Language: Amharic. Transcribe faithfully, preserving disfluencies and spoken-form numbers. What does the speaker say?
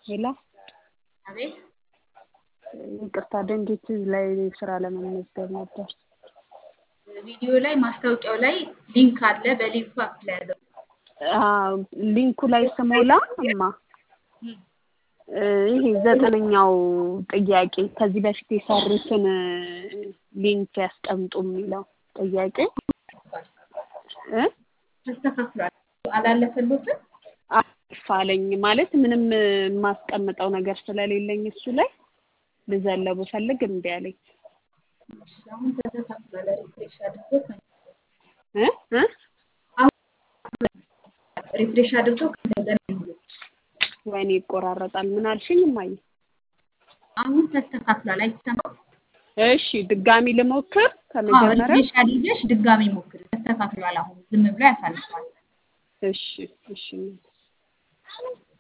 ሄሎ አቤት ይቅርታ ደንጌት ላይ ስራ ለመመዝገብ ነበር። ቪዲዮ ላይ ማስታወቂያው ላይ ሊንክ አለ። በሊንኩ አፕላይ አድርጉ። አዎ ሊንኩ ላይ ስሞላ እማ ይሄ ዘጠነኛው ጥያቄ ከዚህ በፊት የሰሩትን ሊንክ ያስቀምጡ የሚለው ጥያቄ እ ተስተካክሏል። አላለፈልኩትም አፋለኝ ማለት ምንም ማስቀምጠው ነገር ስለሌለኝ እሱ ላይ ልዘለው ፈልግ እምቢ አለኝ። አሁን ተስተካክሏል። ሪፍሬሽ አድርጎት እ እ ሪፍሬሽ አድርጎ ከእንደገና ይሙሉ። ወይኔ ይቆራረጣል። ምን አልሽኝ እማዬ? አሁን ተስተካክሏል። አይሰማም? እሺ ድጋሚ ልሞክር ከመጀመሪያ። ሪፍሬሽ አድርገሽ ድጋሚ ሞክሪ። ተስተካክሏል። አሁን ዝም ብሎ ያሳልፋል። እሺ እሺ